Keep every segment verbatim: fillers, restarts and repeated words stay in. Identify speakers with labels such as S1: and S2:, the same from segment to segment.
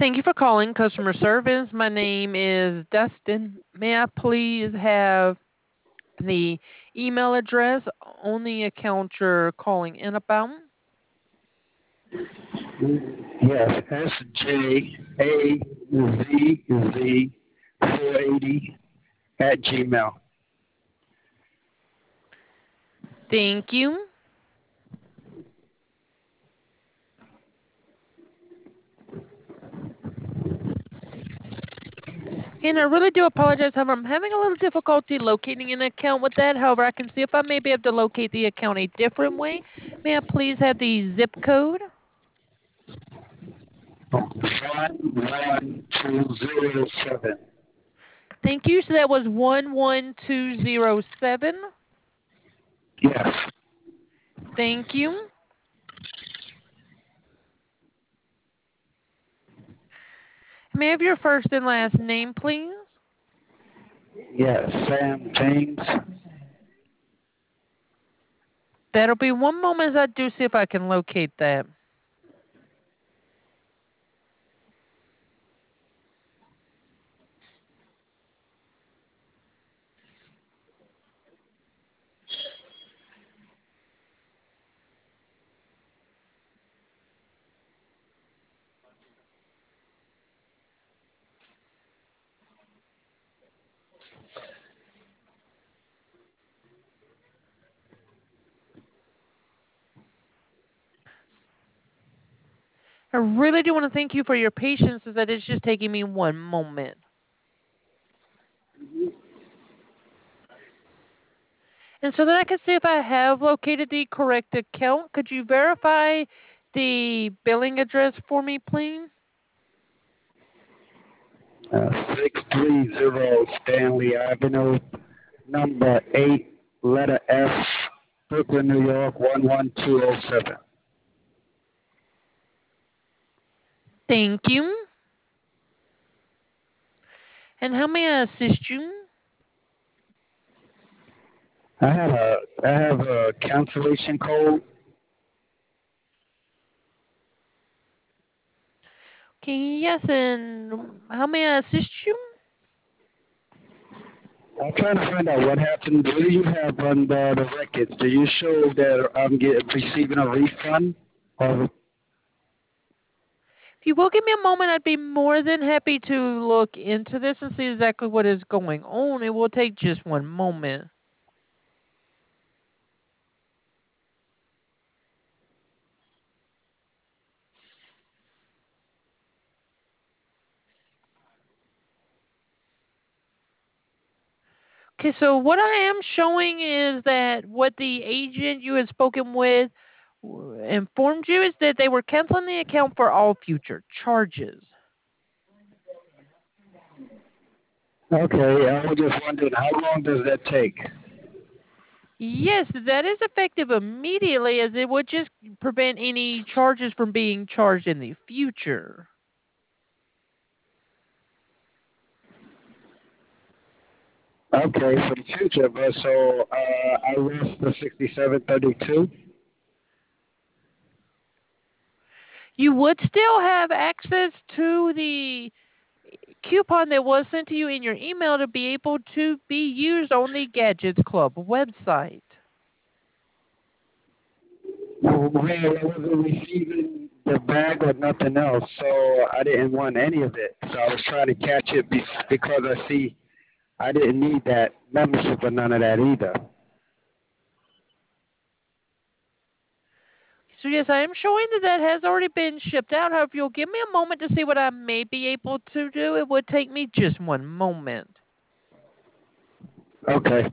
S1: Thank you for calling customer service. My name is Dustin. May I please have the email address on the account you're calling in about?
S2: Yes, S J A Z Z four eighty at Gmail.
S1: Thank you. And I really do apologize. However, I'm having a little difficulty locating an account with that. However, I can see if I may be able to locate the account a different way. May I please have the zip code?
S2: One one two zero seven.
S1: Thank you. So that was one one two zero seven.
S2: Yes.
S1: Thank you. May I have your first and last name, please?
S2: Yes, Sam James.
S1: That'll be one moment as I do see if I can locate that. I really do want to thank you for your patience as that is just taking me one moment. And so that I can see if I have located the correct account, could you verify the billing address for me, please?
S2: Uh, six three zero Stanley Avenue, number eight, letter F, Brooklyn, New York, one one two zero seven.
S1: Thank you. And how may I assist you?
S2: I have a I have a cancellation code.
S1: Okay, yes, and how may I assist you?
S2: I'm trying to find out what happened. What do you have on the, the records? Do you show that I'm get, receiving a refund? Or,
S1: If you will give me a moment, I'd be more than happy to look into this and see exactly what is going on. It will take just one moment. Okay, so what I am showing is that what the agent you had spoken with informed you is that they were canceling the account for all future charges.
S2: okay, I was just wondering how long does that take?
S1: Yes, that is effective immediately as it would just prevent any charges from being charged in the future.
S2: Okay, for the future, but so uh, I lost the sixty-seven thirty-two.
S1: You would still have access to the coupon that was sent to you in your email to be able to be used on the Gadgets Club website.
S2: Well, I wasn't receiving the bag or nothing else, so I didn't want any of it. So I was trying to catch it be- because I see I didn't need that membership or none of that either.
S1: So yes, I am showing that that has already been shipped out. However, if you'll give me a moment to see what I may be able to do, it would take me just one moment.
S2: Okay.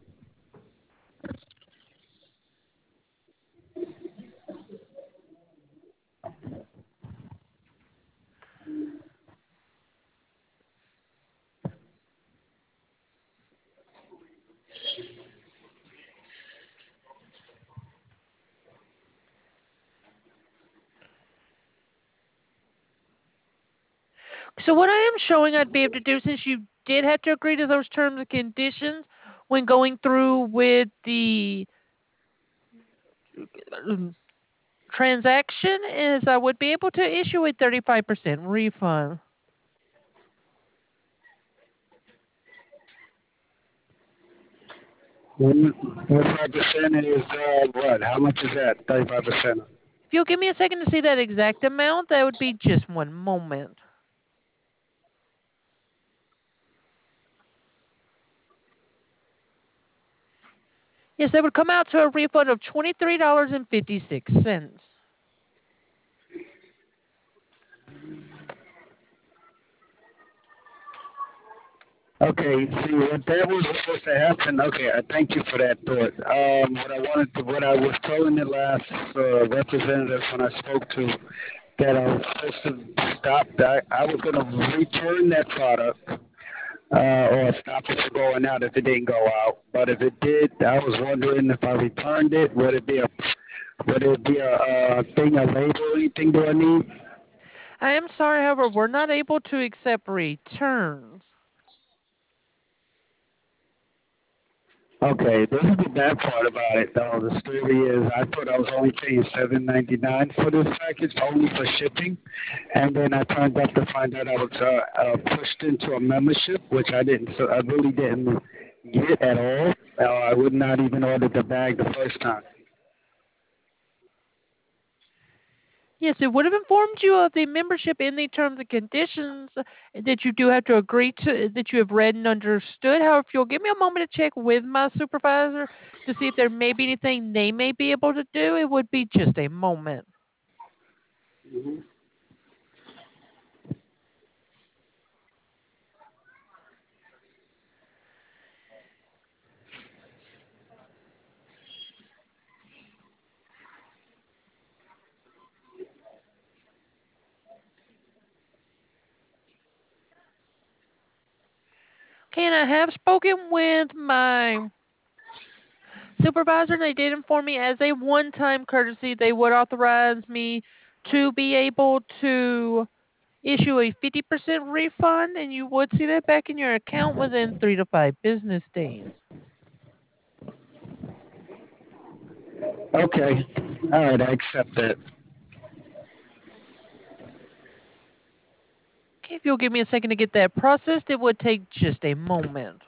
S1: So what I am showing I'd be able to do, since you did have to agree to those terms and conditions when going through with the transaction is I would be able to issue a thirty-five percent refund.
S2: Thirty-five percent is uh, what? How much is that? Thirty-five percent.
S1: If you'll give me a second to see that exact amount, that would be just one moment. Yes, that would come out to a refund of twenty-three dollars and fifty-six cents.
S2: Okay, see what that was supposed to happen. Okay, I thank you for that thought. Um, what I wanted to, what I was telling the last uh, representative when I spoke to, that I was supposed to stop. That I was going to return that product uh, or stop it from going out if it didn't go out. But if it did, I was wondering if I returned it, would it be a would it be a, uh thing, a label, anything do I need?
S1: I am sorry, however, we're not able to accept returns.
S2: Okay, this is the bad part about it, though. The story is, I thought I was only paying seven ninety nine for this package, only for shipping, and then I turned up to find out I was uh, uh, pushed into a membership, which I didn't. So I really didn't get at all. Uh, I would not even order the bag the first time.
S1: Yes, it would have informed you of the membership in the terms and conditions that you do have to agree to, that you have read and understood. However, if you'll give me a moment to check with my supervisor to see if there may be anything they may be able to do, it would be just a moment.
S2: Mm-hmm.
S1: Okay, and I have spoken with my supervisor, and they did inform me as a one-time courtesy, they would authorize me to be able to issue a fifty percent refund, and you would see that back in your account within three to five business days.
S2: Okay, all right, I accept that.
S1: Okay, if you'll give me a second to get that processed, it would take just a moment.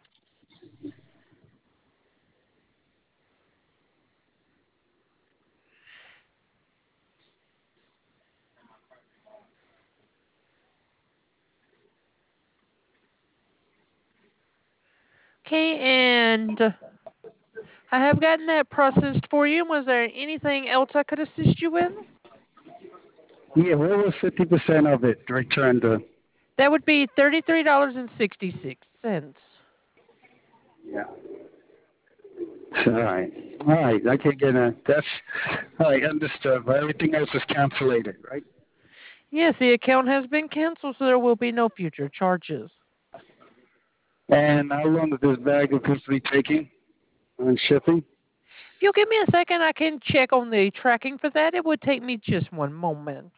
S1: Okay, and I have gotten that processed for you. Was there anything else I could assist you with?
S2: Yeah, where was fifty percent of it returned to?
S1: That would be thirty-three dollars and sixty-six cents.
S2: Yeah. All right. All right. I can get a. That's all right. Understood. But everything else is cancellated, right?
S1: Yes, the account has been canceled, so there will be no future charges.
S2: And how long is this bag officially taking on shipping?
S1: If you'll give me a second, I can check on the tracking for that. It would take me just one moment.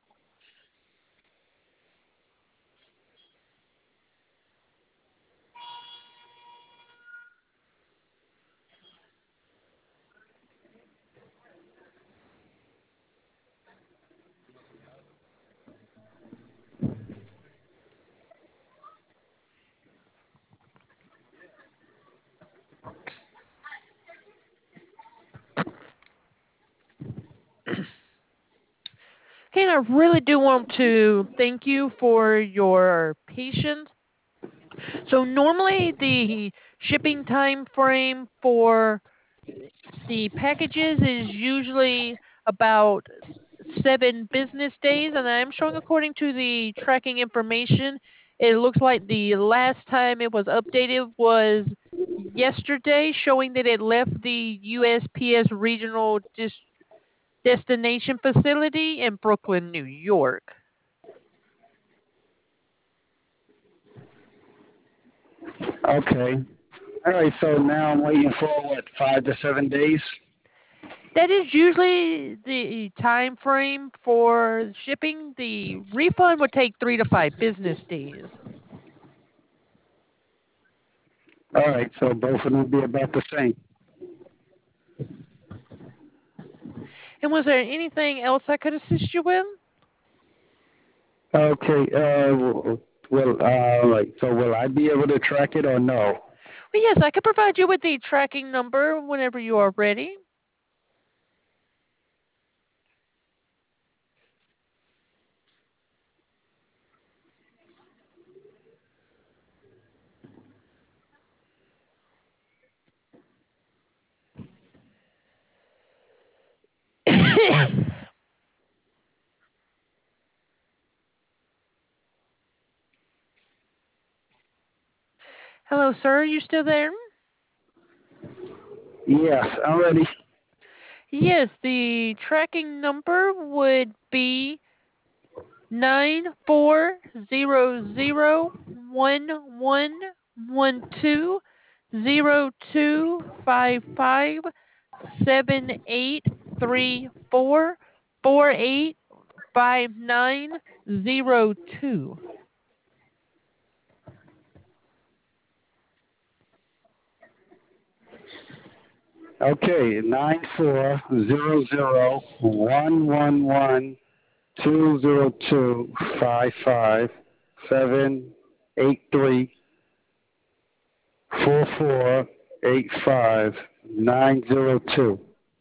S1: Okay, and I really do want to thank you for your patience. So normally the shipping time frame for the packages is usually about seven business days, and I'm showing according to the tracking information, it looks like the last time it was updated was yesterday, showing that it left the U S P S regional dis- destination facility in Brooklyn, New York.
S2: Okay. All right. So now I'm waiting for what, five to seven days?
S1: That is usually the time frame for shipping. The refund would take three to five business days.
S2: All right. So both of them will be about the same.
S1: And was there anything else I could assist you with?
S2: Okay. Uh, well, uh, like, so will I be able to track it or no?
S1: Well, yes, I could provide you with the tracking number whenever you are ready. Hello, sir. Are you still there?
S2: Yes, I'm ready.
S1: Yes, the tracking number would be nine four zero zero one one one two zero two five five seven eight three four four eight five nine zero two.
S2: Okay, nine four zero zero one one one two zero two five five seven eight three four four eight five nine zero two.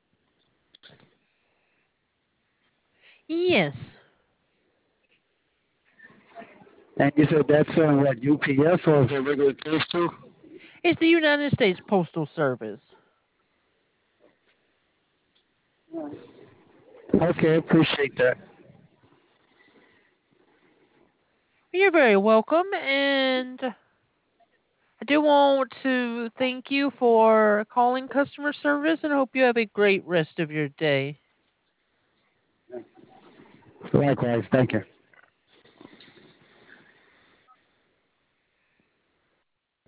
S1: Yes,
S2: And you said that's on what, U P S or is it regular postal?
S1: it's the United States Postal Service.
S2: Okay, appreciate that.
S1: You're very welcome, and I do want to thank you for calling customer service and hope you have a great rest of your day.
S2: Likewise, thank you.